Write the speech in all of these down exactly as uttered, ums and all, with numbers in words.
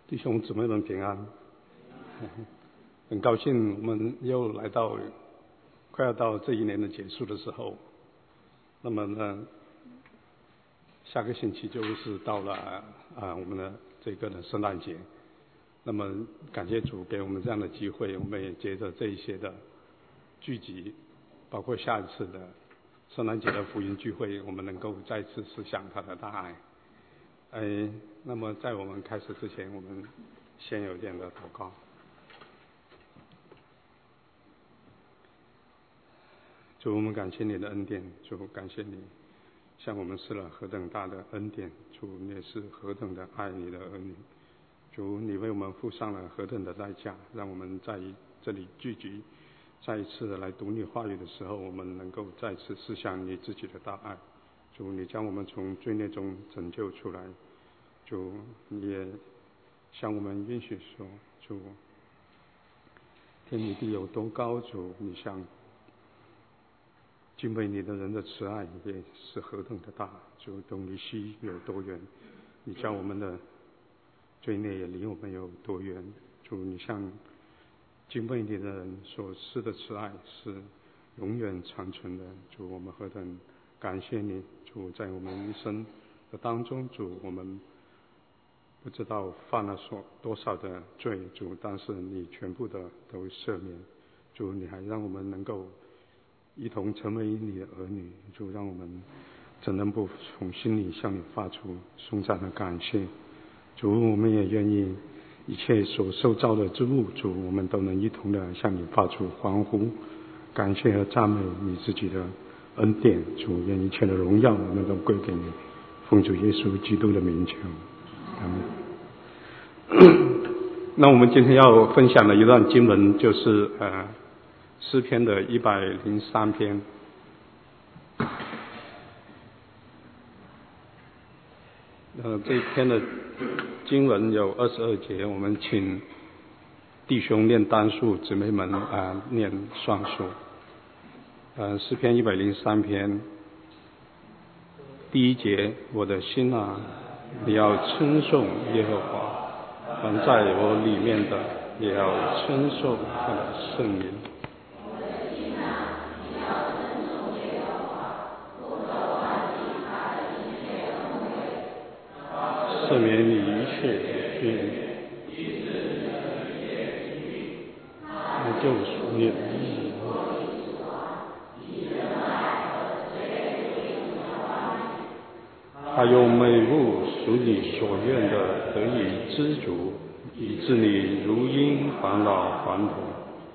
弟兄姊妹们平安，很高兴我们又来到快要到这一年的结束的时候。那么呢，下个星期就是到了啊我们的这个的圣诞节。那么感谢主给我们这样的机会，我们也接着这一些的聚集，包括下一次的圣诞节的福音聚会，我们能够再次思想他的大爱。哎，那么在我们开始之前，我们先有这样的祷告。主，我们感谢你的恩典，主，感谢你向我们施了何等大的恩典，主，你也是何等的爱你的儿女。主，你为我们付上了何等的代价，让我们在这里聚集，再一次的来读你话语的时候，我们能够再次思想你自己的大爱。主，你将我们从罪孽中拯救出来。主，你也向我们允许说，主，天与地有多高，主，你向敬畏你的人的慈爱也是何等的大。主，东离西有多远，你叫我们的罪孽也离我们有多远。主，你向敬畏你的人所施的慈爱是永远长存的。主，我们何等感谢你。主，在我们一生的当中，主，我们不知道犯了所多少的罪，主，但是你全部的都赦免。主，你还让我们能够一同成为你的儿女。主，让我们怎能不从心里向你发出颂赞的感谢。主，我们也愿意一切所受造的之物，主，我们都能一同的向你发出欢呼感谢和赞美你自己的恩典。主，愿一切的荣耀我们都归给你，奉主耶稣基督的名求，阿们。那我们今天要分享的一段经文就是呃诗篇的一百零三篇。呃，这一篇的经文有二十二节，我们请弟兄念单数，姊妹们啊、呃、念双数。呃，诗篇一百零三篇第一节，我的心啊，你要称颂耶和华，凡在我里面的也要称颂他的圣名。赦免你一切的罪孽，救赎你的义。他用美物属你所愿的得以知足，以致你如鹰返老还童。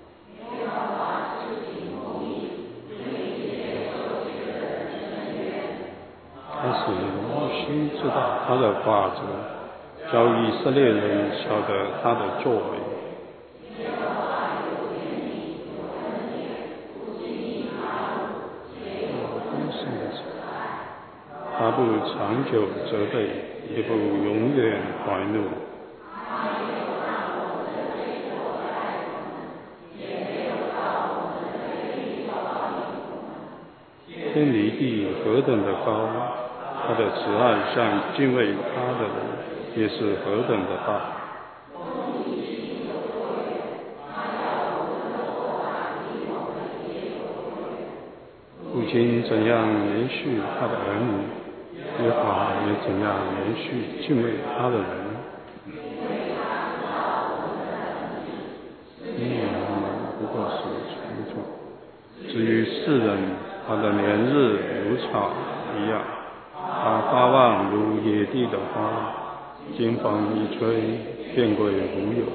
开始必须知道他的法则，教以色列人晓得他的作为。他不长久责备，也不永远怀怒。天离地何等的高，他的慈爱向敬畏他的人也是何等的大。父亲怎样连续他的儿女，耶和华也怎样连续敬畏他的人。因为他们不过是尘土。至于世人，他的年日如草一样，他发旺如野地的花，经风一吹，便归无有。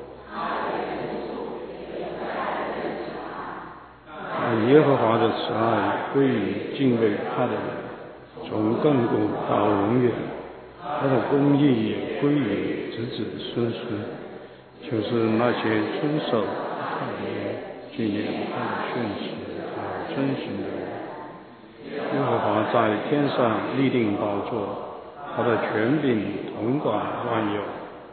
耶和华的慈爱归于敬畏他的人，从亘古到永远。他的公义也归于子子孙孙，就是那些遵守他的约、纪念他的训示、和遵循的人。耶和华在天上立定宝座，他的权柄统管万有。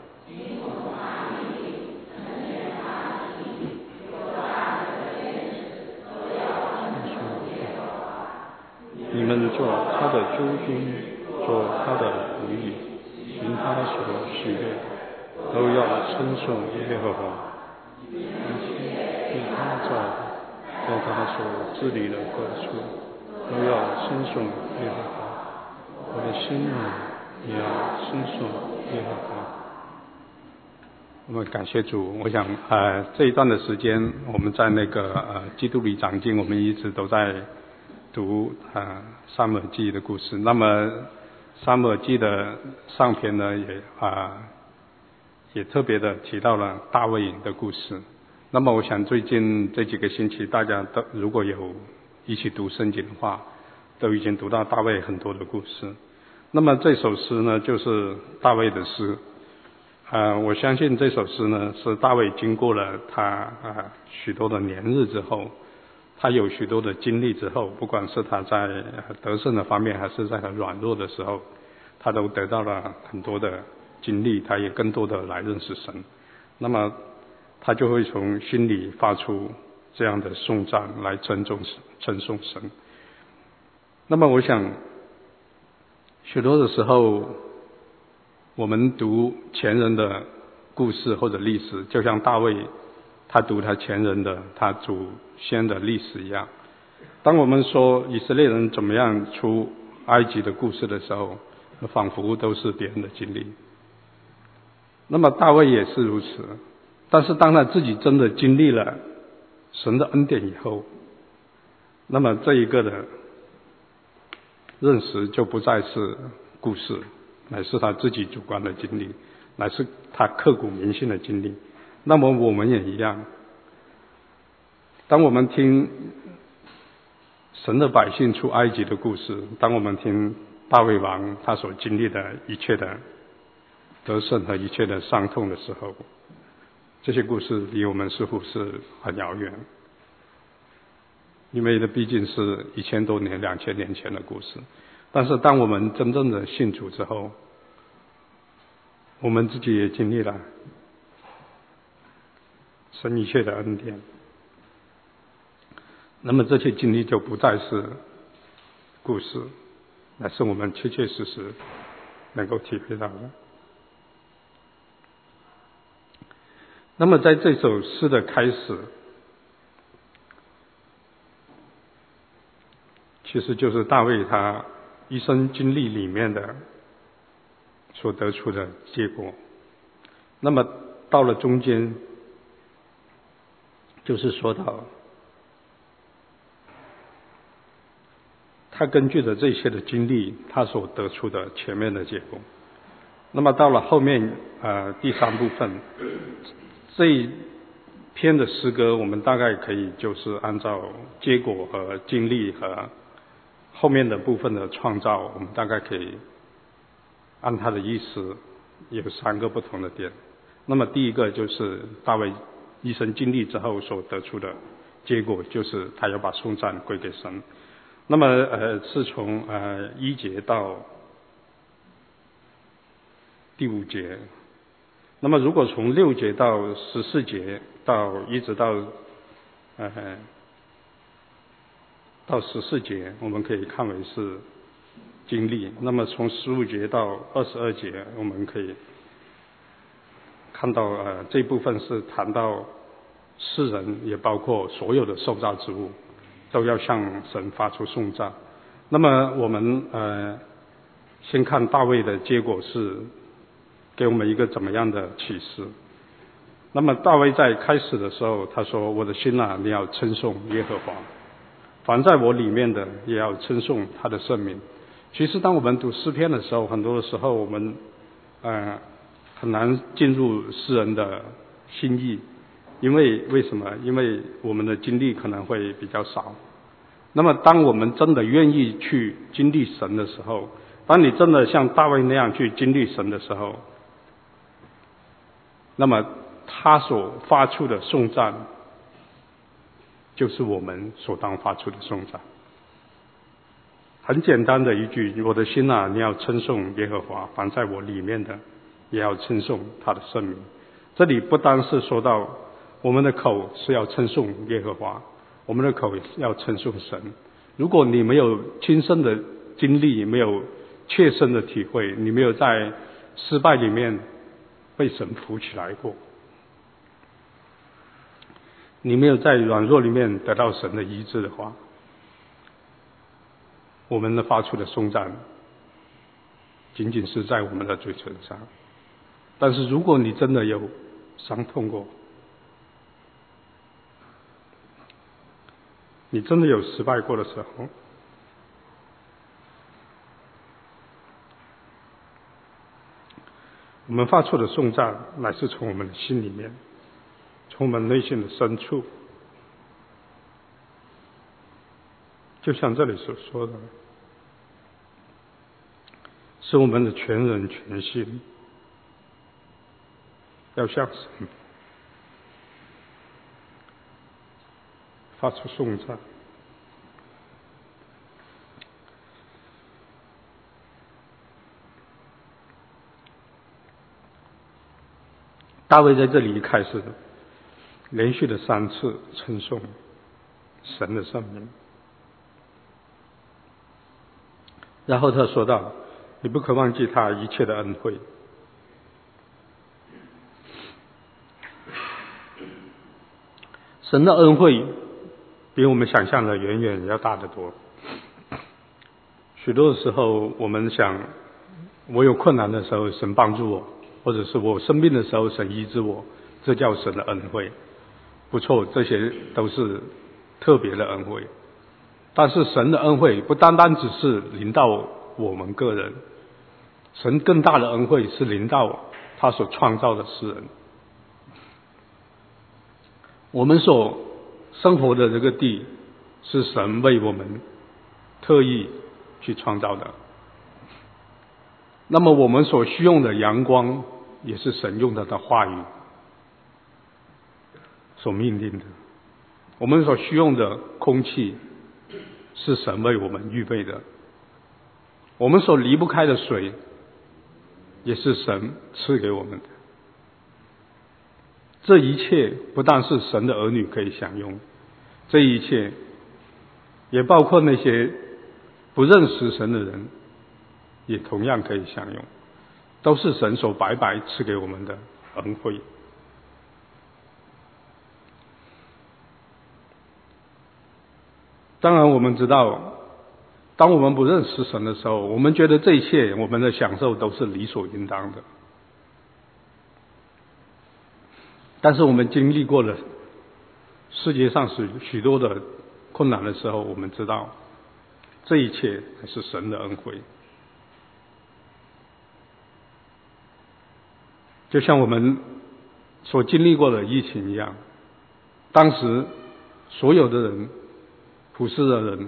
你们做他的诸军，做他的仆役，行他所喜悦， 都要称颂耶和华，因他在在他所治理的各处都要称颂耶和华。我的心啊，也要称颂耶和华。我们感谢主。我想呃这一段的时间，我们在那个呃基督里长进，我们一直都在读呃撒母耳记的故事。那么撒母耳记的上篇呢，也啊、呃、也特别的提到了大卫的故事。那么我想最近这几个星期，大家都如果有一起读圣经的话，都已经读到大卫很多的故事。那么这首诗呢，就是大卫的诗。呃，我相信这首诗呢，是大卫经过了他啊、呃、许多的年日之后，他有许多的经历之后，不管是他在得胜的方面，还是在他软弱的时候，他都得到了很多的经历，他也更多的来认识神。那么他就会从心里发出这样的颂赞来称颂称颂神。那么我想许多的时候，我们读前人的故事或者历史，就像大卫他读他前人的他祖先的历史一样。当我们说以色列人怎么样出埃及的故事的时候，仿佛都是别人的经历。那么大卫也是如此，但是当他自己真的经历了神的恩典以后，那么这一个的认识就不再是故事，乃是他自己主观的经历，乃是他刻骨铭心的经历。那么我们也一样，当我们听神的百姓出埃及的故事，当我们听大卫王他所经历的一切的得胜和一切的伤痛的时候，这些故事离我们似乎是很遥远，因为这毕竟是一千多年、两千年前的故事。但是当我们真正的信主之后，我们自己也经历了神一切的恩典，那么这些经历就不再是故事，乃是我们切切实实能够体会到的。那么在这首诗的开始，其实就是大卫他一生经历里面的所得出的结果。那么到了中间，就是说到他根据着这些的经历，他所得出的前面的结果。那么到了后面呃第三部分，这一篇的诗歌，我们大概可以就是按照结果和经历和后面的部分的创造，我们大概可以按他的意思有三个不同的点。那么第一个就是大卫一生经历之后所得出的结果，就是他要把颂赞归给神。那么呃是从呃一节到第五节。那么如果从六节到十四节到一直到呃到十四节，我们可以看为是经历。那么从十五节到二十二节，我们可以看到呃这部分是谈到世人，也包括所有的受造之物都要向神发出颂赞。那么我们呃先看大卫的结果是给我们一个怎么样的启示。那么大卫在开始的时候他说，我的心啊，你要称颂耶和华，凡在我里面的也要称颂他的圣名。其实当我们读诗篇的时候，很多的时候我们呃很难进入诗人的心意，因为为什么？因为我们的经历可能会比较少。那么当我们真的愿意去经历神的时候，当你真的像大卫那样去经历神的时候，那么他所发出的颂赞就是我们所当发出的颂赞。很简单的一句，我的心啊，你要称颂耶和华，凡在我里面的也要称颂他的圣名。这里不单是说到我们的口是要称颂耶和华，我们的口要称颂神。如果你没有亲身的经历，没有切身的体会，你没有在失败里面被神扶起来过。你没有在软弱里面得到神的医治的话，我们的发出的颂赞仅仅是在我们的嘴唇上。但是如果你真的有伤痛过，你真的有失败过的时候，我们发出的颂赞乃是从我们的心里面，从我们内心的深处，就像这里所说的，是我们的全人全心要向神发出颂赞。大卫在这里一开始连续的三次称颂神的圣名，然后他说道：你不可忘记他一切的恩惠。神的恩惠比我们想象的远远要大得多。许多的时候我们想，我有困难的时候神帮助我，或者是我生病的时候神医治我，这叫神的恩惠。不错，这些都是特别的恩惠。但是神的恩惠不单单只是临到我们个人，神更大的恩惠是临到他所创造的世人。我们所生活的这个地是神为我们特意去创造的，那么我们所需用的阳光也是神用他的话语所命令的，我们所需用的空气是神为我们预备的，我们所离不开的水也是神赐给我们的。这一切不但是神的儿女可以享用，这一切也包括那些不认识神的人也同样可以享用，都是神所白白赐给我们的恩惠。当然我们知道，当我们不认识神的时候，我们觉得这一切我们的享受都是理所应当的。但是我们经历过了世界上许许多的困难的时候，我们知道这一切还是神的恩惠。就像我们所经历过的疫情一样，当时所有的人，普世的人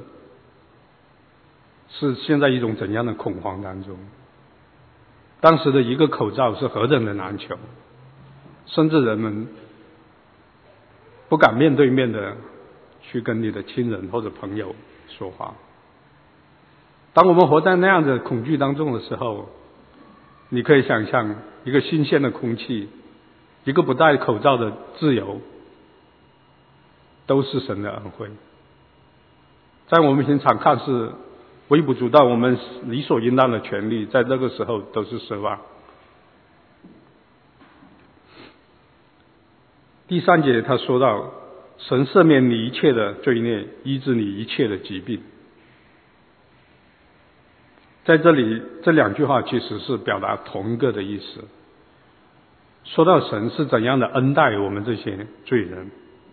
是现在一种怎样的恐慌当中。当时的一个口罩是何等的难求，甚至人们不敢面对面的去跟你的亲人或者朋友说话。当我们活在那样的恐惧当中的时候，你可以想象一个新鲜的空气，一个不戴口罩的自由，都是神的恩惠。在我们平常看是微不足道，我们理所应当的权利，在这个时候都是奢望。第三节他说到，神赦免你一切的罪孽，医治你一切的疾病。在这里这两句话其实是表达同一个的意思，说到神是怎样的恩待我们这些罪人，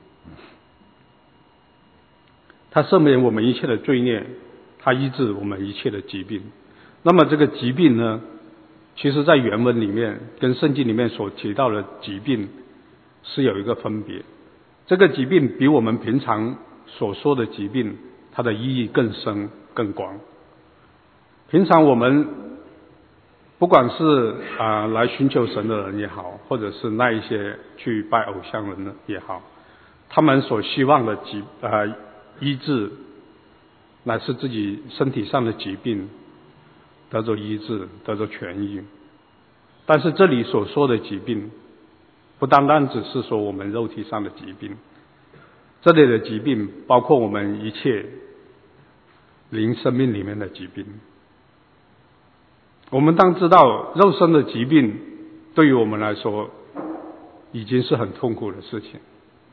他赦免我们一切的罪孽，他医治我们一切的疾病。那么这个疾病呢，其实在原文里面跟圣经里面所提到的疾病是有一个分别。这个疾病比我们平常所说的疾病它的意义更深更广。平常我们不管是啊、呃、来寻求神的人也好，或者是那一些去拜偶像人的也好，他们所希望的疾啊、呃、医治乃是自己身体上的疾病得着医治，得着痊愈。但是这里所说的疾病不单单只是说我们肉体上的疾病，这里的疾病包括我们一切灵生命里面的疾病。我们当知道肉身的疾病对于我们来说已经是很痛苦的事情。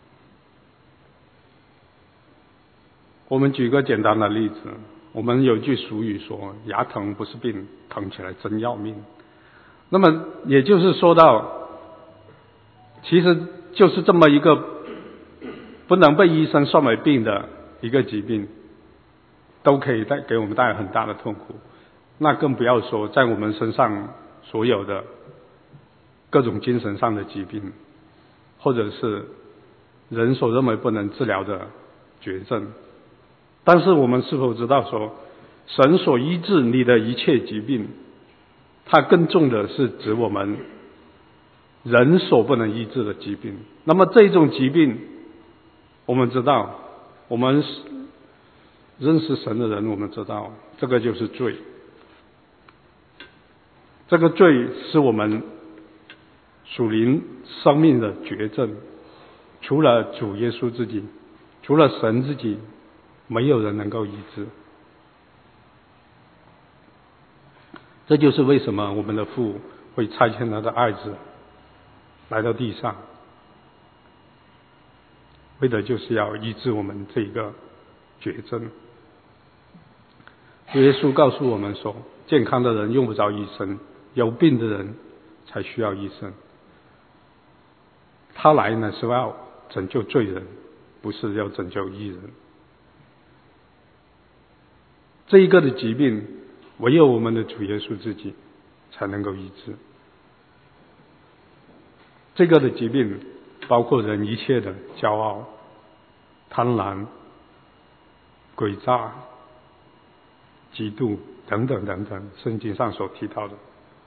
我们举个简单的例子，我们有句俗语说，牙疼不是病，疼起来真要命。那么也就是说到，其实就是这么一个不能被医生算为病的一个疾病，都可以带给我们带来很大的痛苦。那更不要说在我们身上所有的各种精神上的疾病，或者是人所认为不能治疗的绝症。但是我们是否知道说，神所医治你的一切疾病，它更重的是指我们人所不能医治的疾病。那么这种疾病，我们知道，我们认识神的人，我们知道这个就是罪。这个罪是我们属灵生命的绝症，除了主耶稣自己，除了神自己，没有人能够医治。这就是为什么我们的父会差遣他的爱子来到地上，为的就是要医治我们这个绝症。耶稣告诉我们说，健康的人用不着医生，有病的人才需要医生。他来呢是要拯救罪人，不是要拯救义人。这一个的疾病，唯有我们的主耶稣自己才能够医治。这个的疾病包括人一切的骄傲、贪婪、诡诈、嫉妒等等等等，圣经上所提到的。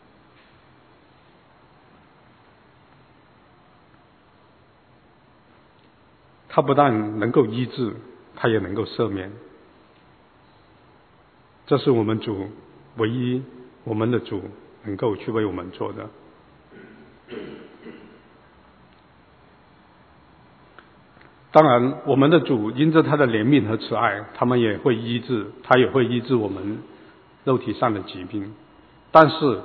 他不但能够医治，他也能够赦免。这是我们主唯一，我们的主能够去为我们做的。当然我们的主因着他的怜悯和慈爱，他们也会医治，他也会医治我们肉体上的疾病。但是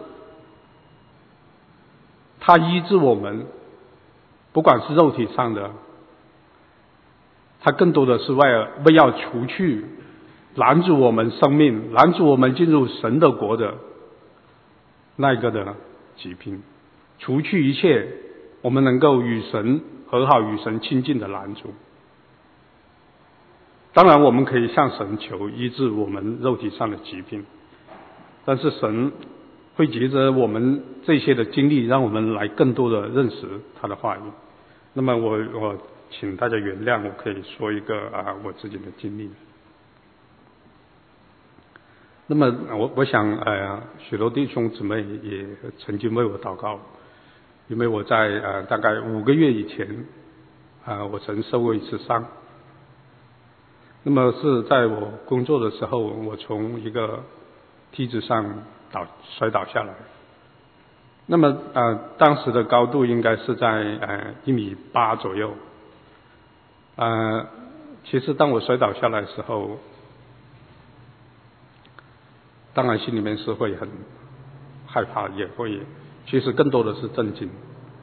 他医治我们，不管是肉体上的，他更多的是为了为要除去拦阻我们生命、拦阻我们进入神的国的那一个的疾病，除去一切我们能够与神和好、与神亲近的拦阻。当然我们可以向神求医治我们肉体上的疾病，但是神会藉着我们这些的经历，让我们来更多的认识他的话语。那么我我请大家原谅，我可以说一个啊我自己的经历。那么我我想呃许多弟兄姊妹也曾经为我祷告，因为我在呃大概五个月以前啊、呃、我曾受过一次伤。那么是在我工作的时候，我从一个梯子上倒摔倒下来。那么呃当时的高度应该是在呃一米八左右。呃其实当我摔倒下来的时候，当然心里面是会很害怕，也会其实更多的是震惊。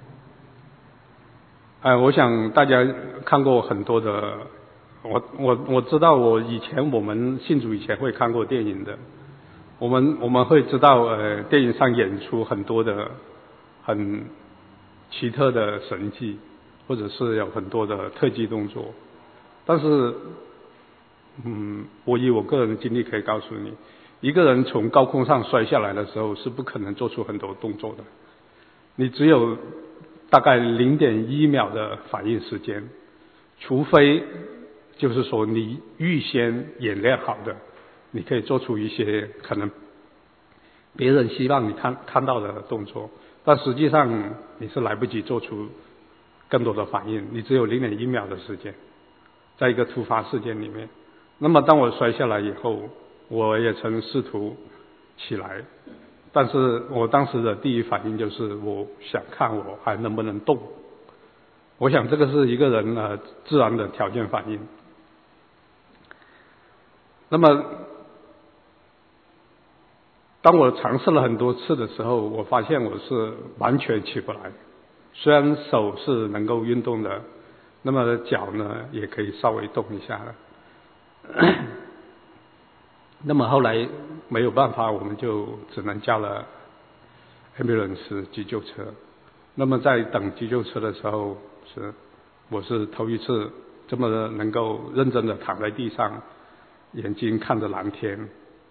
呃我想大家看过很多的，我我我知道我以前我们信主以前会看过电影的，我们我们会知道呃电影上演出很多的很奇特的神迹，或者是有很多的特技动作。但是嗯我以我个人的经历可以告诉你，一个人从高空上摔下来的时候是不可能做出很多动作的，你只有大概 零点一秒的反应时间，除非就是说你预先演练好的，你可以做出一些可能别人希望你看看到的动作，但实际上你是来不及做出更多的反应，你只有 零点一秒的时间，在一个突发事件里面。那么当我摔下来以后，我也曾试图起来，但是我当时的第一反应就是我想看我还能不能动。我想这个是一个人呃自然的条件反应。那么当我尝试了很多次的时候，我发现我是完全起不来。虽然手是能够运动的，那么脚呢也可以稍微动一下了。那么后来没有办法，我们就只能叫了 ambulance 急救车。那么在等急救车的时候，是我是头一次这么能够认真的躺在地上，眼睛看着蓝天。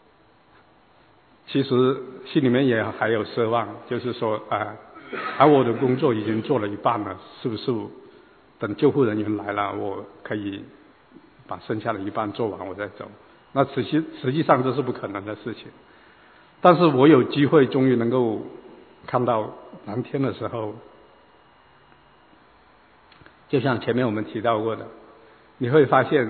其实心里面也还有奢望，就是说啊，而我的工作已经做了一半了，是不是等救护人员来了，我可以把剩下的一半做完我再走？那实际实际上这是不可能的事情。但是我有机会终于能够看到蓝天的时候，就像前面我们提到过的，你会发现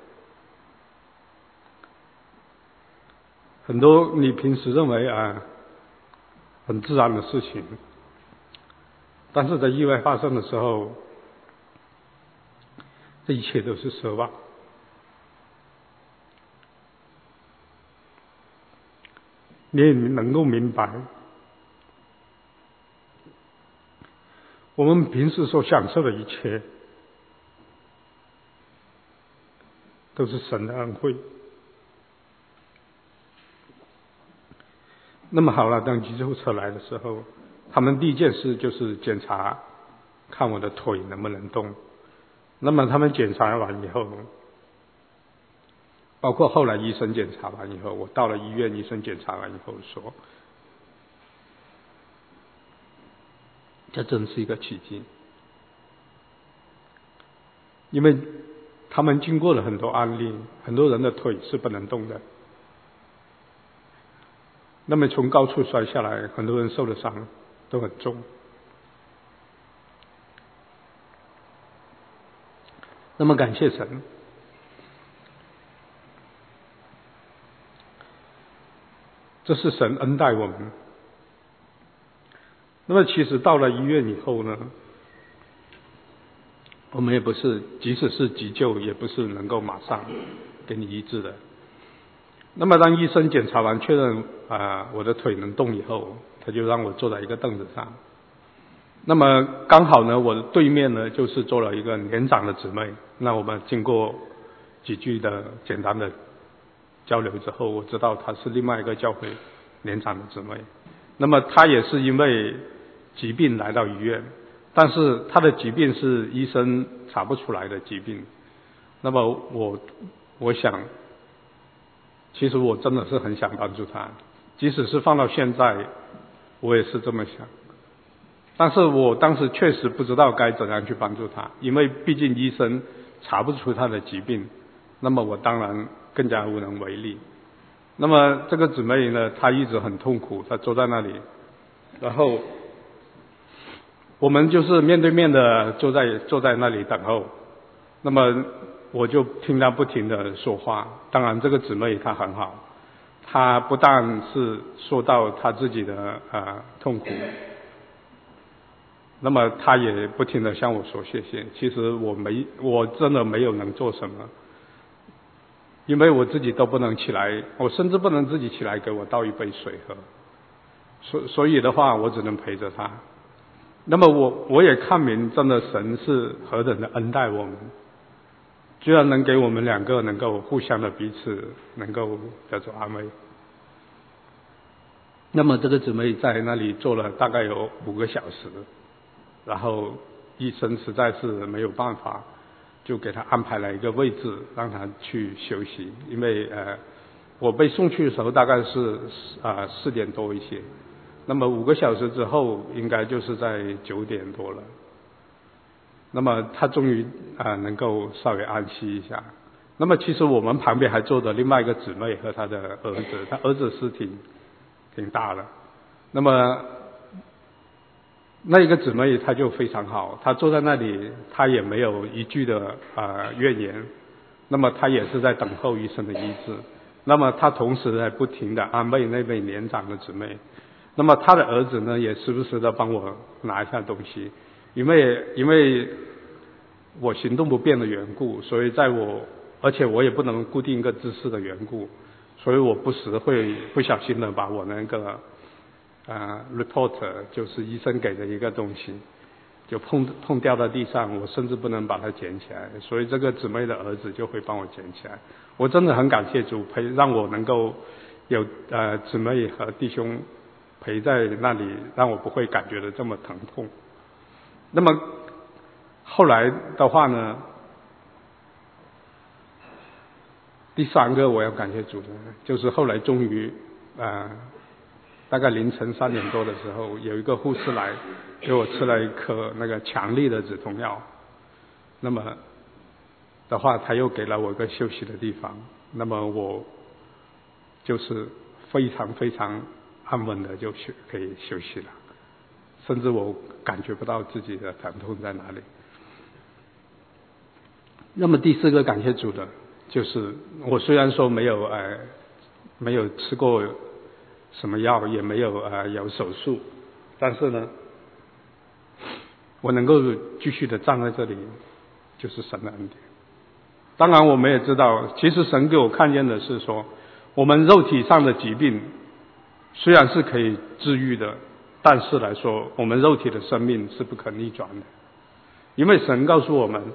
很多你平时认为啊很自然的事情，但是在意外发生的时候，这一切都是奢望。你也能够明白，我们平时所享受的一切都是神的恩惠。那么好了，当急救车来的时候，他们第一件事就是检查看我的腿能不能动。那么他们检查完以后，包括后来医生检查完以后，我到了医院，医生检查完以后说，这真是一个奇迹。因为他们经过了很多案例，很多人的腿是不能动的。那么从高处摔下来，很多人受的伤都很重。那么感谢神，这是神恩待我们。那么其实到了医院以后呢，我们也不是，即使是急救，也不是能够马上给你医治的。那么当医生检查完确认啊、呃、我的腿能动以后，他就让我坐在一个凳子上。那么刚好呢，我的对面呢就是坐了一个年长的姊妹。那我们经过几句的简单的交流之后，我知道她是另外一个教会年长的姊妹。那么她也是因为疾病来到医院，但是她的疾病是医生查不出来的疾病。那么我我想，其实我真的是很想帮助她，即使是放到现在，我也是这么想。但是我当时确实不知道该怎样去帮助她，因为毕竟医生查不出她的疾病，那么我当然更加无能为力。那么这个姊妹呢，她一直很痛苦，她坐在那里，然后我们就是面对面的坐在坐在那里等候。那么我就听她不停的说话。当然这个姊妹她很好，她不但是说到她自己的啊、呃、痛苦，那么她也不停的向我说谢谢。其实我没我真的没有能做什么，因为我自己都不能起来，我甚至不能自己起来给我倒一杯水喝。所所以的话，我只能陪着她。那么我我也看明，真的神是何等的恩待我们，居然能给我们两个能够互相的彼此能够得着安慰。那么这个姊妹在那里坐了大概有五个小时，然后医生实在是没有办法，就给她安排了一个位置让她去休息。因为呃我被送去的时候大概是啊四点多一些，那么五个小时之后应该就是在九点多了。那么她终于啊、呃、能够稍微安息一下。那么其实我们旁边还坐着另外一个姊妹和她的儿子，她儿子是挺挺大了。那么那一个姊妹她就非常好，她坐在那里，她也没有一句的啊、呃、怨言。那么她也是在等候医生的医治。那么她同时在不停的安慰那位年长的姊妹。那么她的儿子呢，也时不时的帮我拿一下东西，因为因为我行动不便的缘故，所以在我而且我也不能固定一个姿势的缘故， 所以我不时会不小心的把我那个呃 report 就是医生给的一个东西就碰碰掉到地上，我甚至不能把它捡起来，所以这个姊妹的儿子就会帮我捡起来。我真的很感谢主陪让我能够有呃姊妹和弟兄陪在那里，让我不会感觉的这么疼痛。那么后来的话呢，第三个我要感谢主的，就是后来终于呃大概凌晨三点多的时候，有一个护士来给我吃了一颗那个强力的止痛药，那么的话他又给了我一个休息的地方，那么我就是非常非常安稳的就可以休息了，甚至我感觉不到自己的疼痛在哪里。那么第四个感谢主的就是我虽然说没有呃没有吃过什么药，也没有呃有手术，但是呢我能够继续的站在这里，就是神的恩典。当然我们也知道，其实神给我看见的是说，我们肉体上的疾病虽然是可以治愈的，但是来说我们肉体的生命是不可逆转的，因为神告诉我们，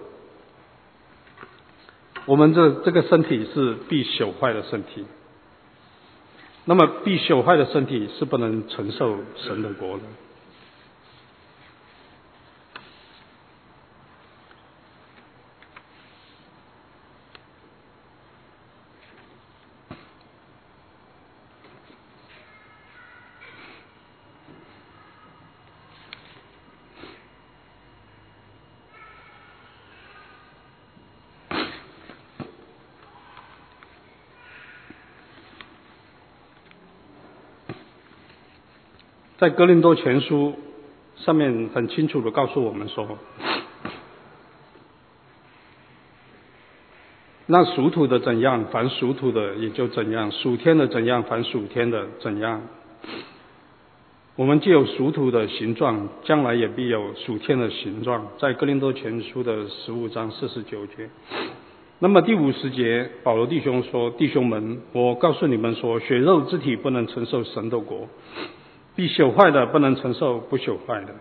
我们这这个身体是必朽坏的身体，那么必朽坏的身体是不能承受神的国的。在哥林多前书上面很清楚的告诉我们说，那属土的怎样，凡属土的也就怎样；属天的怎样，凡属天的怎样。我们既有属土的形状，将来也必有属天的形状。在哥林多前书的十五章四十九节。那么第五十节，保罗弟兄说：弟兄们，我告诉你们说，血肉之体不能承受神的国，必朽坏的不能承受不朽坏的。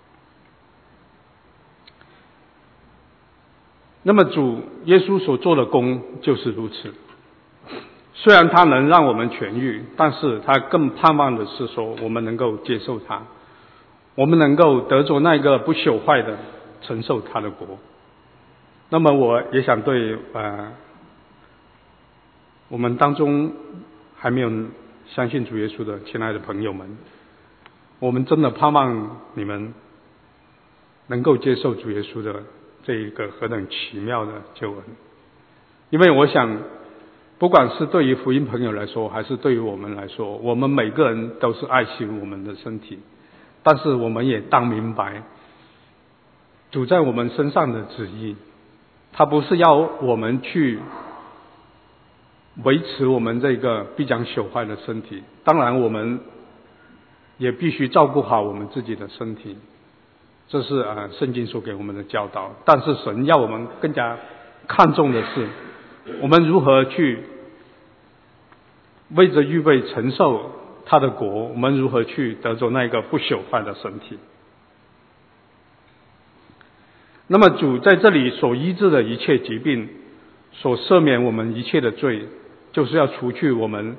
那么主耶稣所做的工就是如此，虽然他能让我们痊愈，但是他更盼望的是说，我们能够接受他，我们能够得着那个不朽坏的，承受他的国。那么我也想对呃我们当中还没有相信主耶稣的亲爱的朋友们，我们真的盼望你们能够接受主耶稣的这一个何等奇妙的救恩。因为我想不管是对于福音朋友来说，还是对于我们来说，我们每个人都是爱惜我们的身体，但是我们也当明白主在我们身上的旨意，他不是要我们去维持我们这个必将朽坏的身体，当然我们也必须照顾好我们自己的身体，这是呃圣经所给我们的教导。但是神要我们更加看重的是，我们如何去为着预备承受他的国，我们如何去得着那个不朽坏的身体。那么主在这里所医治的一切疾病，所赦免我们一切的罪，就是要除去我们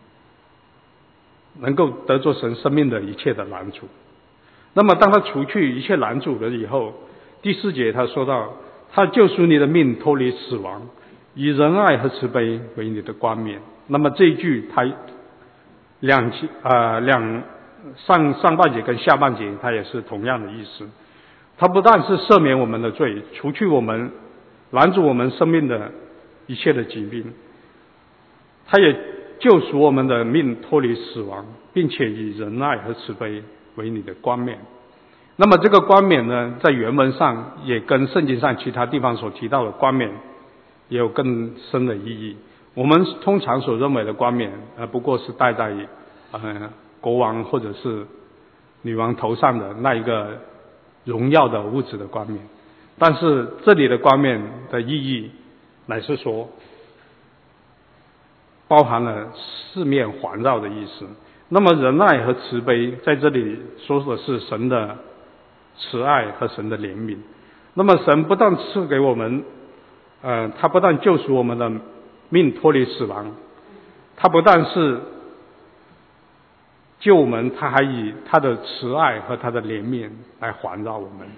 能够得着神生命的一切的拦阻。那么当他除去一切拦阻了以后，第四节他说到，他救赎你的命脱离死亡，以仁爱和慈悲为你的冠冕。那么这一句他两呃两上上半节跟下半节它也是同样的意思。他不但是赦免我们的罪，除去我们拦阻我们生命的一切的疾病，他也救赎我们的命脱离死亡，并且以仁爱和慈悲为你的冠冕。那么这个冠冕呢，在原文上也跟圣经上其他地方所提到的冠冕也有更深的意义。我们通常所认为的冠冕呃不过是戴在呃国王或者是女王头上的那一个荣耀的物质的冠冕，但是这里的冠冕的意义乃是说， 包含了四面环绕的意思。那么仁爱和慈悲在这里说的是神的慈爱和神的怜悯。那么神不但赐给我们呃，他不但救赎我们的命脱离死亡，他不但是救我们，他还以他的慈爱和他的怜悯来环绕我们。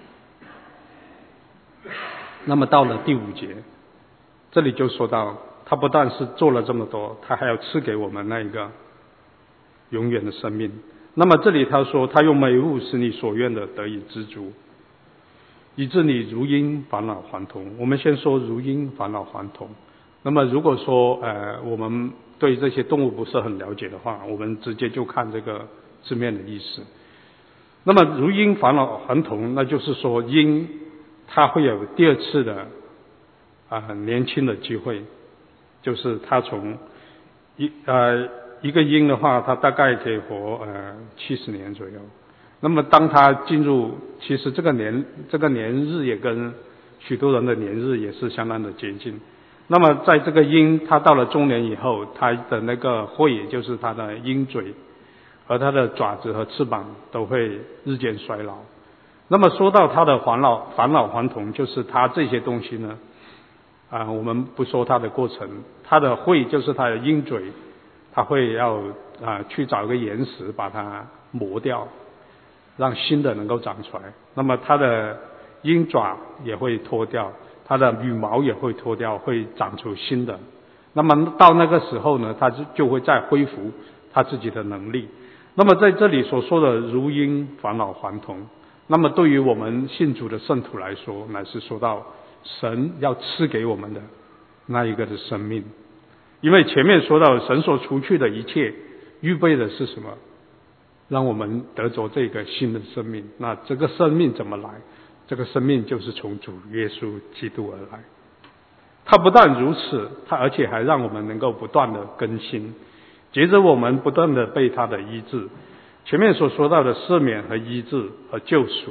那么到了第五节，这里就说到他不但是做了这么多，他还要赐给我们那一个永远的生命。那么这里他说他用美物使你所愿的得以知足，以致你如婴返老还童。我们先说如婴返老还童。那么如果说呃我们对这些动物不是很了解的话，我们直接就看这个字面的意思。那么如婴返老还童，那就是说婴他会有第二次的啊、呃、年轻的机会，就是他从一呃一个婴的话，他大概可以活呃七十年左右。那么当他进入，其实这个年这个年日也跟许多人的年日也是相当的接近。那么在这个鹰他到了中年以后，他的那个喙，也就是他的鹰嘴和他的爪子和翅膀都会日渐衰老。那么说到他的返老返老还童，就是他这些东西呢啊、呃，我们不说他的过程，他的喙就是他的鹰嘴，他会要啊、呃、去找一个岩石把它磨掉，让新的能够长出来。那么它的鹰爪也会脱掉，它的羽毛也会脱掉，会长出新的。那么到那个时候呢，它就就会再恢复它自己的能力。那么在这里所说的如鹰返老还童，那么对于我们信主的圣徒来说，乃是说到神要赐给我们的那一个的生命。因为前面说到神所除去的一切预备的是什么？让我们得着这个新的生命。那这个生命怎么来？这个生命就是从主耶稣基督而来。他不但如此，他而且还让我们能够不断的更新，接着我们不断的被他的医治。前面所说到的赦免和医治和救赎，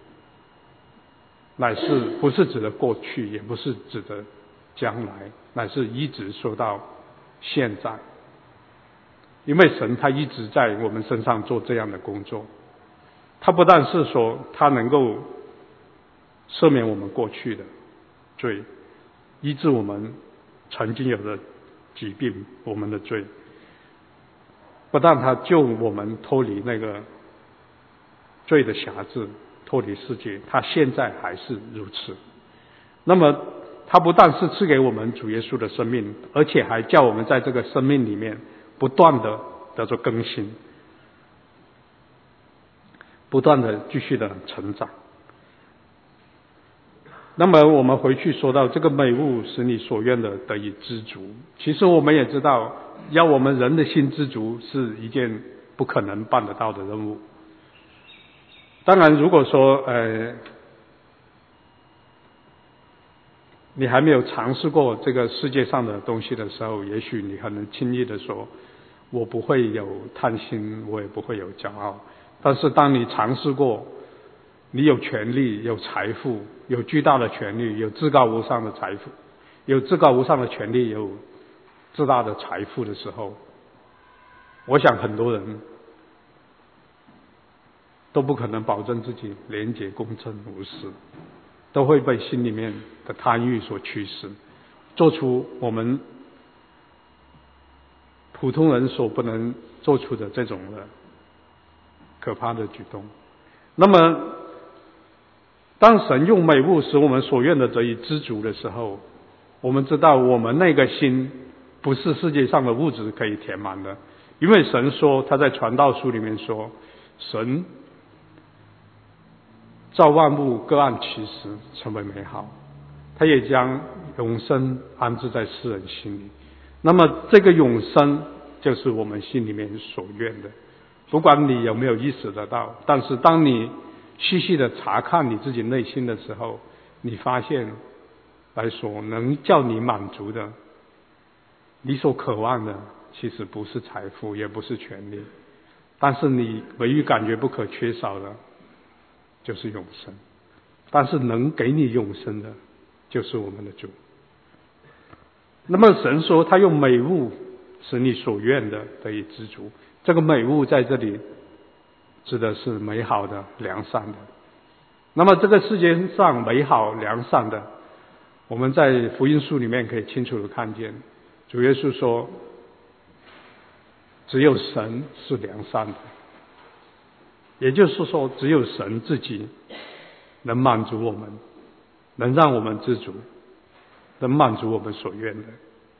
乃是不是指的过去，也不是指的将来，乃是一直说到现在。因为神他一直在我们身上做这样的工作，他不但是说他能够赦免我们过去的罪，医治我们曾经有的疾病，我们的罪，不但他救我们脱离那个罪的辖制，脱离世界，他现在还是如此。那么他不但是赐给我们主耶稣的生命，而且还叫我们在这个生命里面不断的得到更新，不断的继续的成长。那么我们回去说到这个美物使你所愿的得以知足，其实我们也知道，要我们人的心知足是一件不可能办得到的任务。当然如果说呃你还没有尝试过这个世界上的东西的时候，也许你很能轻易的说我不会有贪心，我也不会有骄傲。但是当你尝试过，你有权利，有财富，有巨大的权利，有至高无上的财富，有至高无上的权利，有至大的财富的时候，我想很多人都不可能保证自己廉洁公正无私，都会被心里面的贪欲所驱使，做出我们普通人所不能做出的这种的可怕的举动。那么当神用美物使我们所愿的得以知足的时候，我们知道我们那个心不是世界上的物质可以填满的。因为神说，他在传道书里面说，神造万物各按其时成为美好，他也将永生安置在世人心里。那么这个永生就是我们心里面所愿的，不管你有没有意识得到，但是当你细细的查看你自己内心的时候，你发现来说能叫你满足的，你所渴望的其实不是财富，也不是权利，但是你唯一感觉不可缺少的就是永生。但是能给你永生的就是我们的主。那么神说他用美物使你所愿的得以知足。这个美物在这里指的是美好的、良善的。那么这个世界上美好良善的，我们在福音书里面可以清楚的看见，主耶稣说只有神是良善的，也就是说只有神自己能满足我们，能让我们知足，能满足我们所愿的。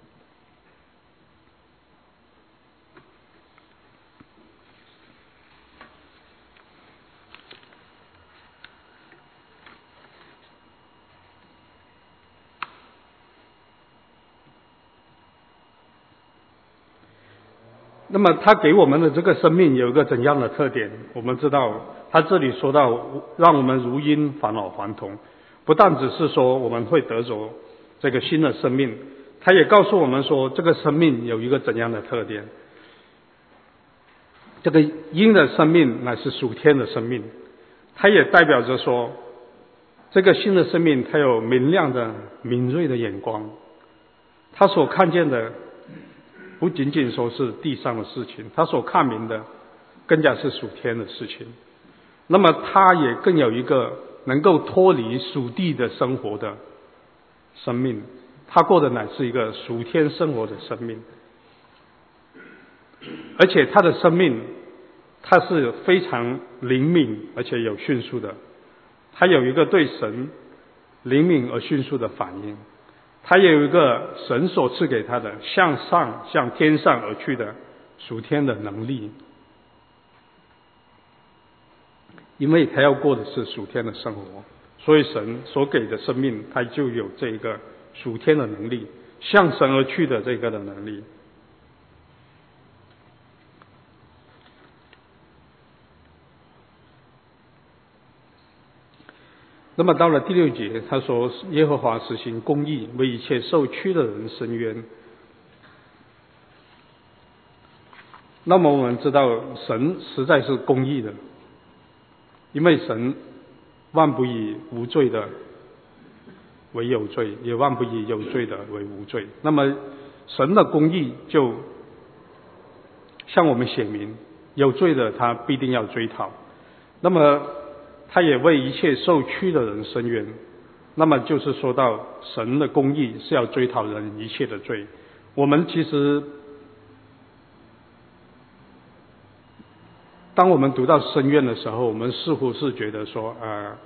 那么他给我们的这个生命有一个怎样的特点？我们知道他这里说到让我们如婴返老还童，不但只是说我们会得着这个新的生命，他也告诉我们说这个生命有一个怎样的特点。这个婴的生命乃是属天的生命，它也代表着说这个新的生命它有明亮的敏锐的眼光，他所看见的不仅仅说是地上的事情，他所看明的更加是属天的事情。那么他也更有一个能够脱离属地的生活的生命，他过的乃是一个属天生活的生命。而且他的生命他是非常灵敏而且有迅速的，他有一个对神灵敏而迅速的反应，他也有一个神所赐给他的向上向天上而去的属天的能力，因为他要过的是属天的生活，所以神所给的生命他就有这个属天的能力，向神而去的这个的能力。那么到了第六节，他说耶和华实行公义，为一切受屈的人伸冤。那么我们知道神实在是公义的，因为神万不以无罪的为有罪，也万不以有罪的为无罪。那么神的公义就向我们显明，有罪的他必定要追讨。那么他也为一切受屈的人伸冤，那么就是说到神的公义是要追讨人一切的罪。我们其实当我们读到伸冤的时候，我们似乎是觉得说呃，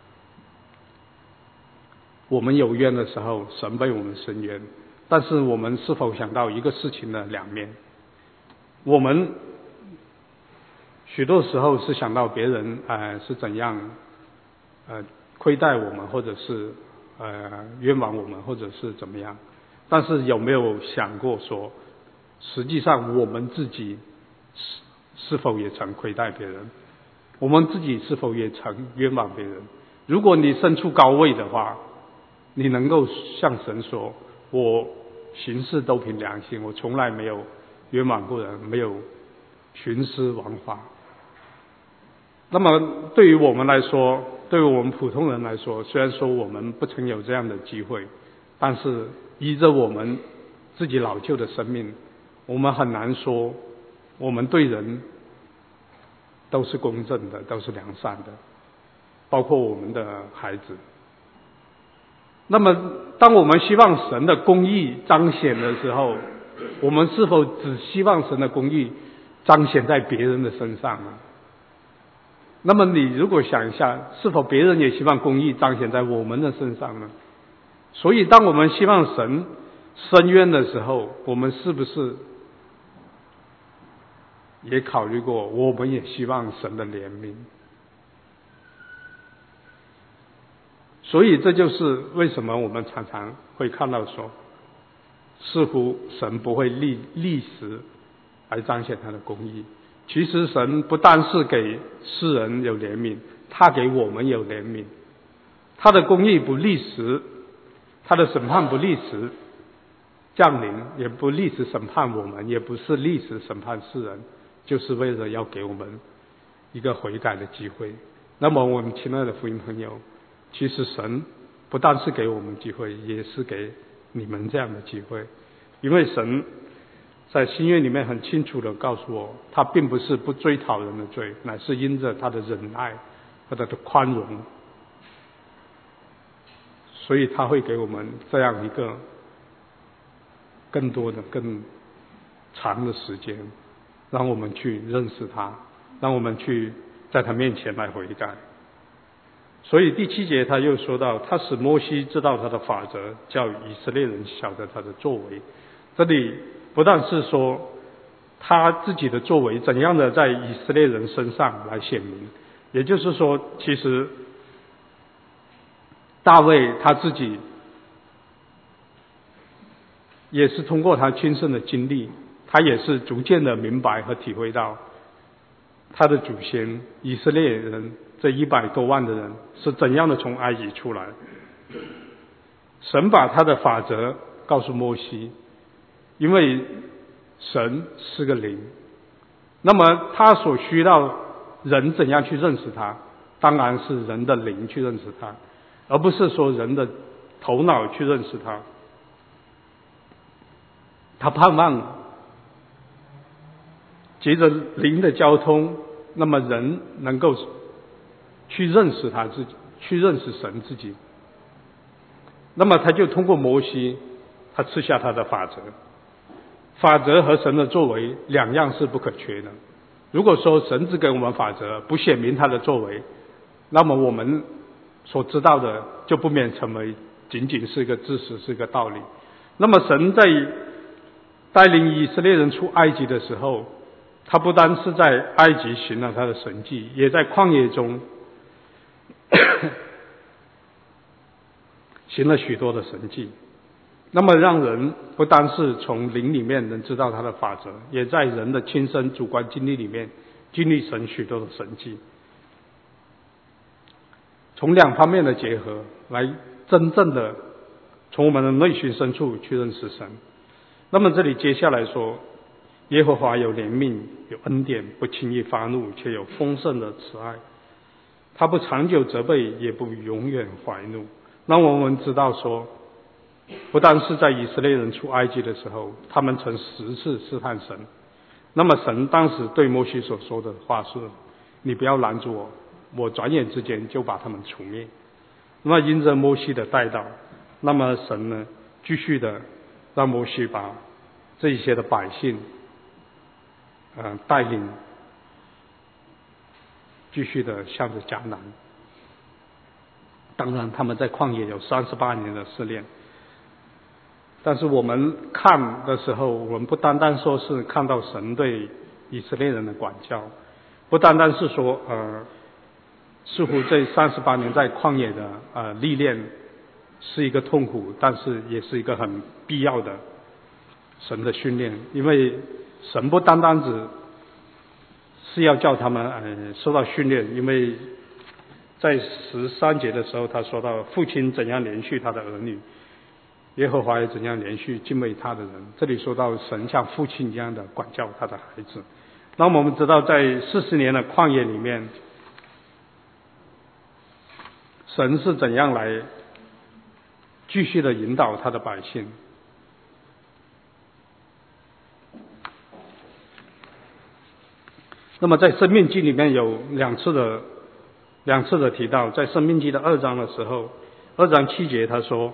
我们有冤的时候神为我们伸冤，但是我们是否想到一个事情的两面？我们许多时候是想到别人呃是怎样呃亏待我们，或者是呃冤枉我们，或者是怎么样，但是有没有想过说实际上我们自己是是否也曾亏待别人，我们自己是否也曾冤枉别人？如果你身处高位的话，你能够向神说我行事都凭良心，我从来没有冤枉过人，没有徇私枉法。那么对于我们来说，对于我们普通人来说，虽然说我们不曾有这样的机会，但是依着我们自己老旧的生命，我们很难说我们对人都是公正的，都是良善的，包括我们的孩子。那么当我们希望神的公义彰显的时候，我们是否只希望神的公义彰显在别人的身上呢？那么你如果想一下，是否别人也希望公义彰显在我们的身上呢？所以当我们希望神伸冤的时候，我们是不是也考虑过我们也希望神的怜悯？所以这就是为什么我们常常会看到说，似乎神不会立立时来彰显他的公义。其实神不但是给世人有怜悯，他给我们有怜悯。他的公义不立时，他的审判不立时降临，也不立时审判我们，也不是立时审判世人，就是为了要给我们一个悔改的机会。那么我们亲爱的福音朋友，其实神不但是给我们机会，也是给你们这样的机会。因为神在新约里面很清楚的告诉我，他并不是不追讨人的罪，乃是因着他的忍耐和他的宽容，所以他会给我们这样一个更多的更长的时间，让我们去认识他，让我们去在他面前来悔改。所以第七节他又说到，他使摩西知道他的法则，叫以色列人晓得他的作为。这里不但是说他自己的作为怎样的在以色列人身上来显明，也就是说其实大卫他自己也是通过他亲身的经历，他也是逐渐的明白和体会到他的祖先以色列人这一百多万的人是怎样的从埃及出来。神把他的法则告诉摩西，因为神是个灵，那么他所需要人怎样去认识他，当然是人的灵去认识他，而不是说人的头脑去认识他。他盼望藉着灵的交通，那么人能够去认识他自己，去认识神自己。那么他就通过摩西，他赐下他的法则。法则和神的作为两样是不可缺的。如果说神只给我们法则，不显明他的作为，那么我们所知道的就不免成为仅仅是一个知识，是一个道理。那么神在带领以色列人出埃及的时候，他不单是在埃及行了他的神迹，也在旷野中行了许多的神迹。那么让人不单是从灵里面能知道他的法则，也在人的亲身主观经历里面经历神许多的神迹，从两方面的结合来真正的从我们的内心深处去认识神。那么这里接下来说，耶和华有怜悯，有恩典，不轻易发怒，却有丰盛的慈爱。他不长久责备，也不永远怀怒。那我们知道说，不但是在以色列人出埃及的时候，他们曾十次试探神。那么神当时对摩西所说的话是：你不要拦住我，我转眼之间就把他们除灭。那么因着摩西的带导，那么神呢继续的让摩西把这一些的百姓呃带领继续的向着迦南。当然他们在旷野有三十八年的试炼，但是我们看的时候，我们不单单说是看到神对以色列人的管教，不单单是说呃似乎这三十八年在旷野的呃历练是一个痛苦，但是也是一个很必要的神的训练。因为神不单单只是要叫他们呃受到训练，因为在十三节的时候他说到，父亲怎样连续他的儿女，耶和华也怎样连续敬畏他的人。这里说到神像父亲一样的管教他的孩子。那么我们知道在四十年的旷野里面，神是怎样来继续的引导他的百姓。那么在申命记里面有两次的两次的提到，在申命记的二章的时候，二章七节他说，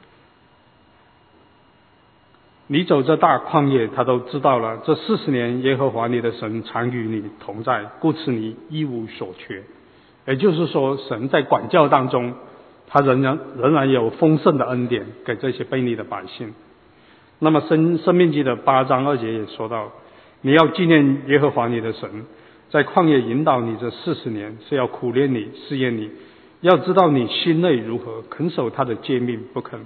你走这大旷野，他都知道了，这四十年耶和华你的神常与你同在，故此你一无所缺。也就是说，神在管教当中，他仍然仍然有丰盛的恩典给这些悖逆的百姓。那么申申命记的八章二节也说到，你要纪念耶和华你的神，在旷野引导你这四十年，是要苦练你，试验你，要知道你心内如何，肯守他的诫命不肯。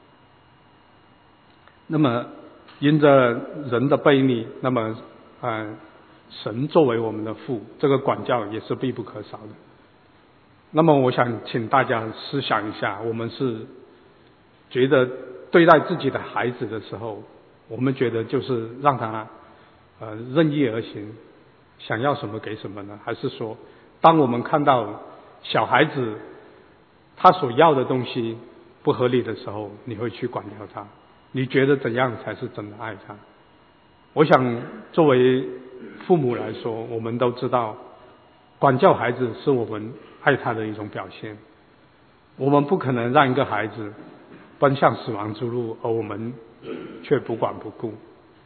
那么因着人的悖逆，那么呃神作为我们的父，这个管教也是必不可少的。那么我想请大家思想一下，我们是觉得对待自己的孩子的时候，我们觉得就是让他呃任意而行，想要什么给什么呢？还是说当我们看到小孩子他所要的东西不合理的时候，你会去管教他？你觉得怎样才是真的爱他？ 我想作为父母来说，我们都知道管教孩子是我们爱他的一种表现。我们不可能让一个孩子奔向死亡之路，而我们却不管不顾。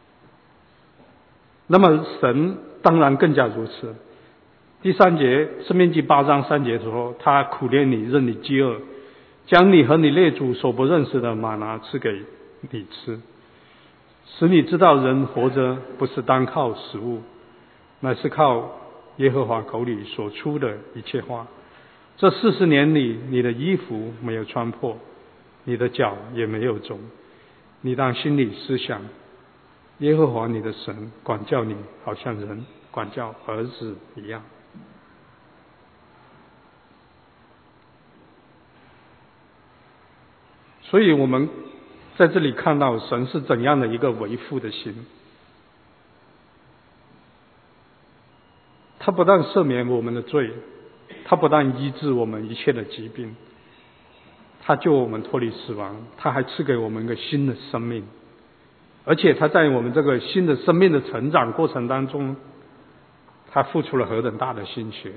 那么神当然更加如此。第三节，申命记八章三节说，他苦怜你，任你饥饿，将你和你列祖所不认识的玛拿赐给你吃，使你知道人活着不是单靠食物，乃是靠耶和华口里所出的一切话。这四十年里，你的衣服没有穿破，你的脚也没有肿。你当心里思想，耶和华你的神管教你，好像人管教儿子一样。所以我们在这里看到神是怎样的一个为父的心。他不但赦免我们的罪，他不但医治我们一切的疾病，他救我们脱离死亡，他还赐给我们一个新的生命。而且他在我们这个新的生命的成长过程当中，他付出了何等大的心血。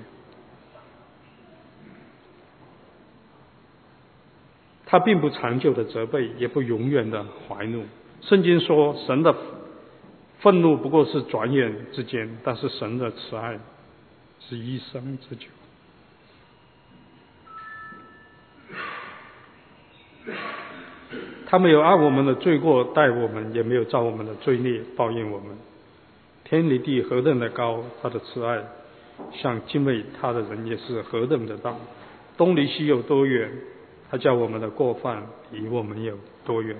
他并不长久的责备，也不永远的怀怒。圣经说，神的愤怒不过是转眼之间，但是神的慈爱是一生之久。他没有按我们的罪过待我们，也没有照我们的罪孽报应我们。天离地何等的高，他的慈爱像敬畏他的人也是何等的大。东离西有多远，他叫我们的过犯离我们有多远。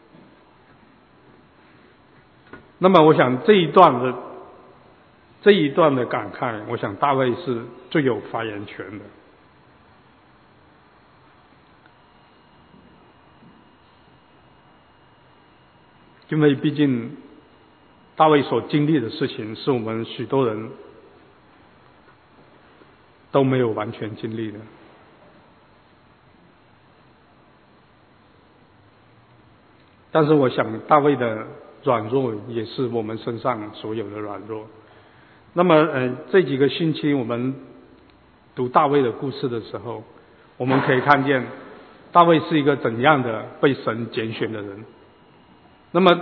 那么我想这一段的这一段的感慨，我想大卫是最有发言权的。因为毕竟大卫所经历的事情是我们许多人都没有完全经历的。但是我想大卫的软弱也是我们身上所有的软弱。那么呃，这几个星期我们读大卫的故事的时候，我们可以看见大卫是一个怎样的被神拣选的人。那么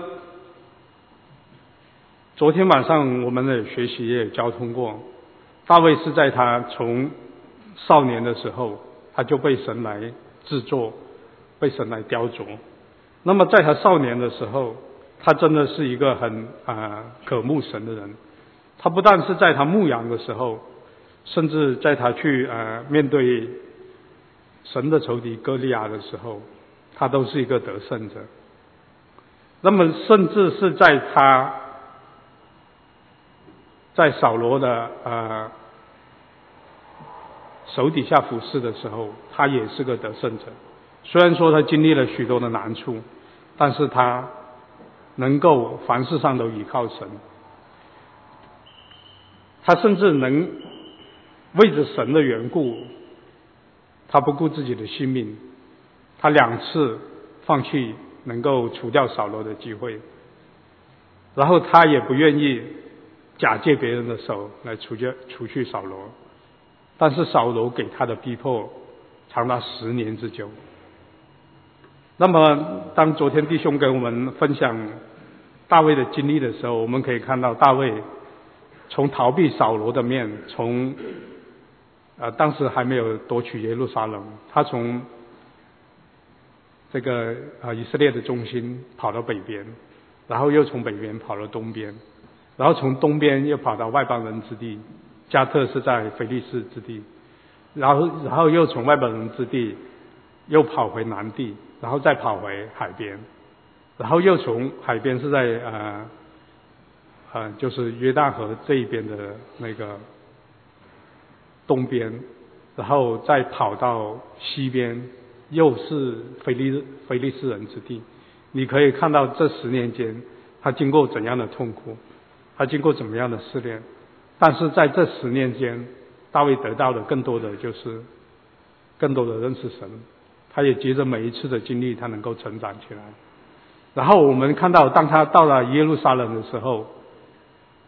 昨天晚上我们的学习也交通过，大卫是在他从少年的时候，他就被神来制作，被神来雕琢。那么在他少年的时候，他真的是一个很啊、呃、渴慕神的人。他不但是在他牧羊的时候，甚至在他去呃面对神的仇敌歌利亚的时候，他都是一个得胜者。那么甚至是在他在扫罗的呃手底下服侍的时候，他也是个得胜者。虽然说他经历了许多的难处，但是他能够凡事上都依靠神。他甚至能为着神的缘故，他不顾自己的性命，他两次放弃能够除掉扫罗的机会，然后他也不愿意假借别人的手来除掉除去扫罗。但是扫罗给他的逼迫长达十年之久。那么当昨天弟兄给我们分享大卫的经历的时候，我们可以看到大卫从逃避扫罗的面，从呃当时还没有夺取耶路撒冷，他从这个呃以色列的中心跑到北边，然后又从北边跑到东边，然后从东边又跑到外邦人之地，加特是在非利士之地，然后然后又从外邦人之地又跑回南地，然后再跑回海边，然后又从海边是在呃呃就是约旦河这一边的那个东边，然后再跑到西边，又是非利非利士人之地。你可以看到这十年间他经过怎样的痛苦，他经过怎么样的试炼，但是在这十年间大卫得到的更多的就是更多的认识神，他也接着每一次的经历他能够成长起来。然后我们看到当他到了耶路撒冷的时候，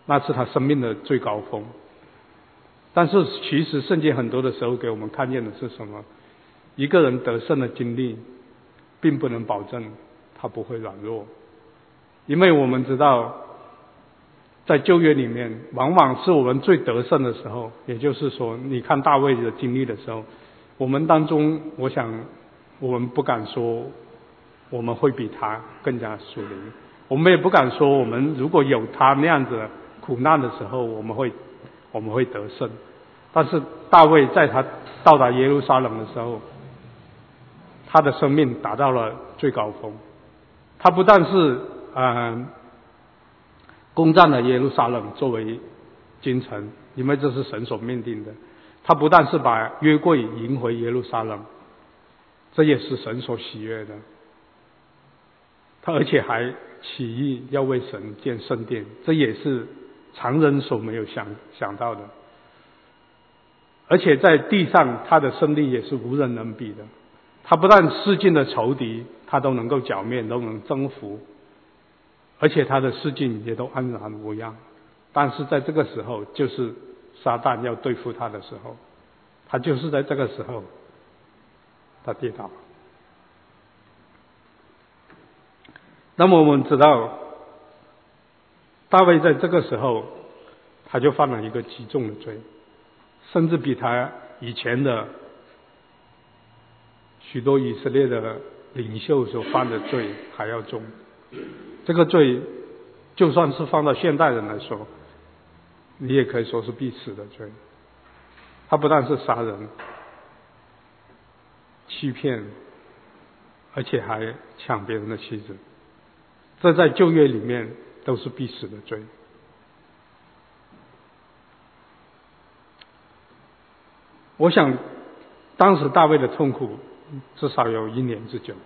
那是他生命的最高峰。但是其实圣经很多的时候给我们看见的是什么？一个人得胜的经历并不能保证他不会软弱，因为我们知道在旧约里面往往是我们最得胜的时候，也就是说你看大卫的经历的时候，我们当中我想我们不敢说我们会比他更加属灵，我们也不敢说我们如果有他那样子苦难的时候我们会我们会得胜。但是大卫在他到达耶路撒冷的时候，他的生命达到了最高峰。他不但是呃攻占了耶路撒冷作为京城，因为这是神所命定的，他不但是把约柜迎回耶路撒冷，这也是神所喜悦的，他而且还起意要为神建圣殿，这也是常人所没有想想到的。而且在地上他的胜利也是无人能比的，他不但世境的仇敌他都能够剿灭，都能征服，而且他的世境也都安然无恙。但是在这个时候，就是撒旦要对付他的时候，他就是在这个时候他跌倒。那么我们知道大卫在这个时候他就犯了一个极重的罪，甚至比他以前的许多以色列的领袖所犯的罪还要重。这个罪就算是放到现代人来说，你也可以说是必死的罪。他不但是杀人、欺骗，而且还抢别人的妻子，这在旧约里面都是必死的罪。我想当时大卫的痛苦至少有一年之久。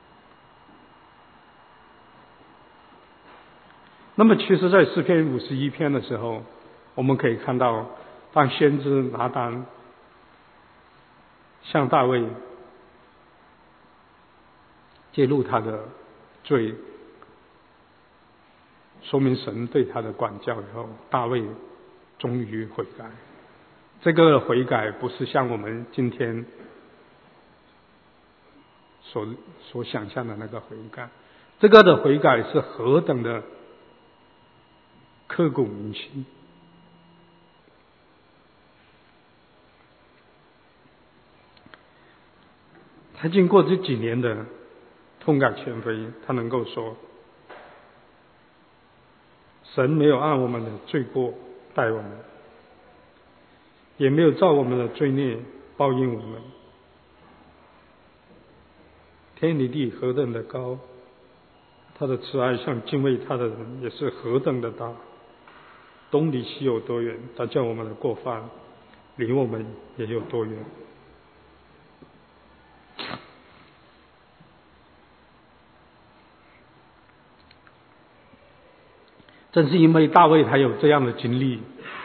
那么其实在诗篇五十一篇的时候，我们可以看到当先知拿单向大卫揭露他的罪，说明神对他的管教以后，大卫终于悔改。这个悔改不是像我们今天所所想象的那个悔改，这个的悔改是何等的刻骨铭心。他经过这几年的痛改前非，他能够说神没有按我们的罪过待我们，也没有照我们的罪孽报应我们。天离地何等的高，他的慈爱向敬畏他的人也是何等的大。东离西有多远，他叫我们的过犯离我们也有多远。正是因为大卫他有这样的经历，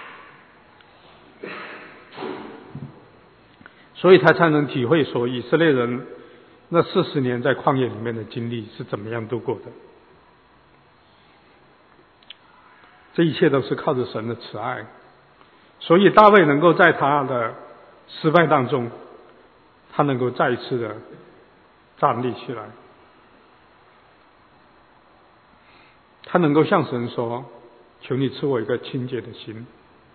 所以他才能体会说以色列人那四十年在旷野里面的经历是怎么样度过的。这一切都是靠着神的慈爱，所以大卫能够在他的失败当中，他能够再一次的站立起来，他能够向神说，求你赐我一个清洁的心。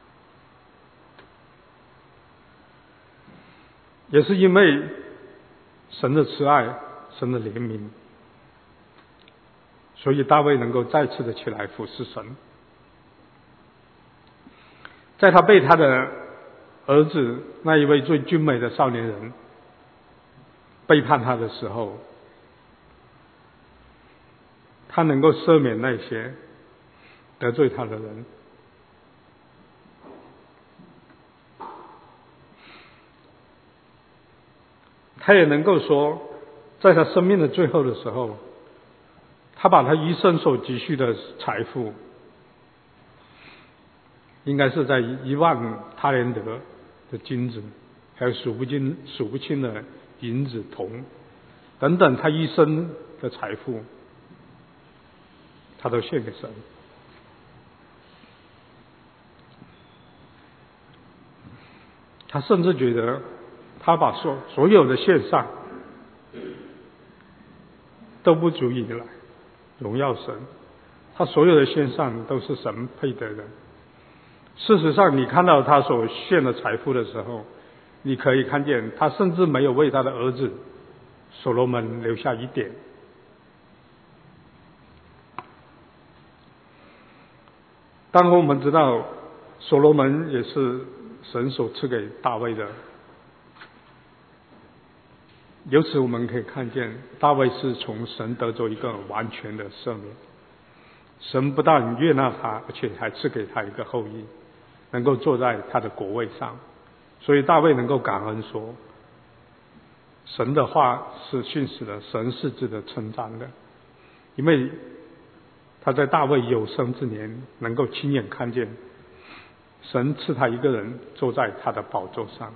也是因为神的慈爱，神的怜悯，所以大卫能够再次的起来服侍神。在他被他的儿子那一位最俊美的少年人背叛他的时候，他能够赦免那些得罪他的人。他也能够说，在他生命的最后的时候，他把他一生所积蓄的财富，应该是在一万他连德的金子，还有数不尽数不清的银子铜等等，他一生的财富他都献给神。 他甚至觉得他把所所有的献上都不足以来荣耀神，他所有的献上都是神配得的。事实上，你看到他所献的财富的时候，你可以看见他甚至没有为他的儿子所罗门留下一点。当我们知道所罗门也是神所赐给大卫的，由此我们可以看见大卫是从神得着一个完全的赦免，神不但悦纳他，而且还赐给他一个后裔，能够坐在他的国位上。所以大卫能够感恩说，神的话是信实的，神是值得称赞的，因为他在大卫有生之年能够亲眼看见神赐他一个人坐在他的宝座上。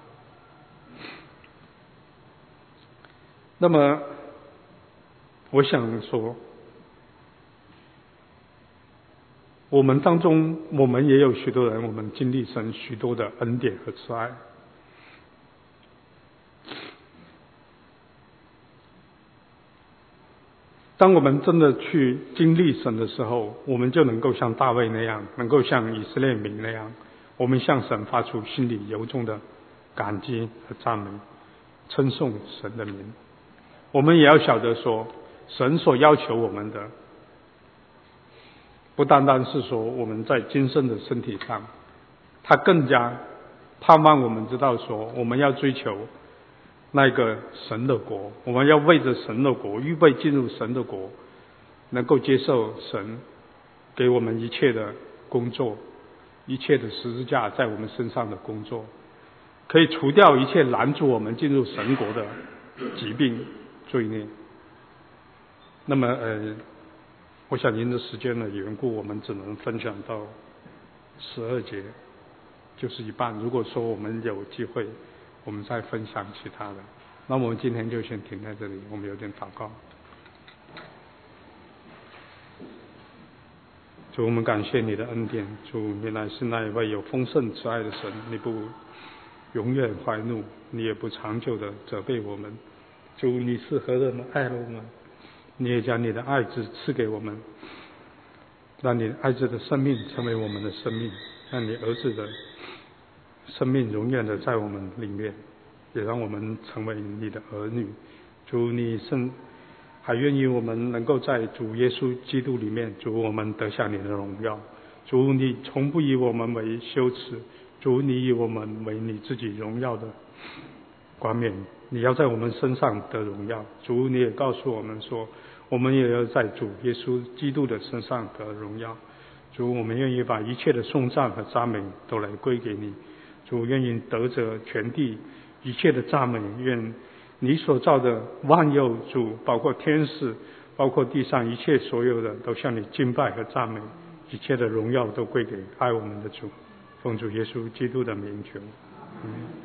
那么我想说，我们当中我们也有许多人，我们经历神许多的恩典和慈爱。当我们真的去经历神的时候，我们就能够像大卫那样，能够像以色列民那样，我们向神发出心里由衷的感激和赞美，称颂神的名。我们也要晓得说，神所要求我们的不单单是说我们在今生的身体上，他更加盼望我们知道说，我们要追求那个神的国，我们要为着神的国预备进入神的国，能够接受神给我们一切的工作，一切的十字架在我们身上的工作，可以除掉一切拦阻我们进入神国的疾病罪孽。那么呃，我想因着时间的缘故，我们只能分享到十二节，就是一半。如果说我们有机会，我们再分享其他的。那我们今天就先停在这里，我们有点祷告。主，我们感谢你的恩典。主，原来是那一位有丰盛慈爱的神，你不永远怀怒，你也不长久的责备我们。主，你是何等的爱我们，你也将你的爱子赐给我们，让你爱子的生命成为我们的生命，让你儿子的生命永远的在我们里面，也让我们成为你的儿女。主，你甚还愿意我们能够在主耶稣基督里面，主，我们得享你的荣耀。主，你从不以我们为羞耻，主，你以我们为你自己荣耀的冠冕，你要在我们身上得荣耀。主，你也告诉我们说，我们也要在主耶稣基督的身上得荣耀。主，我们愿意把一切的颂赞和赞美都来归给你。主，愿意得着全地一切的赞美，愿你所造的万有，主，包括天使，包括地上一切所有的，都向你敬拜和赞美，一切的荣耀都归给爱我们的主。奉主耶稣基督的名求，嗯。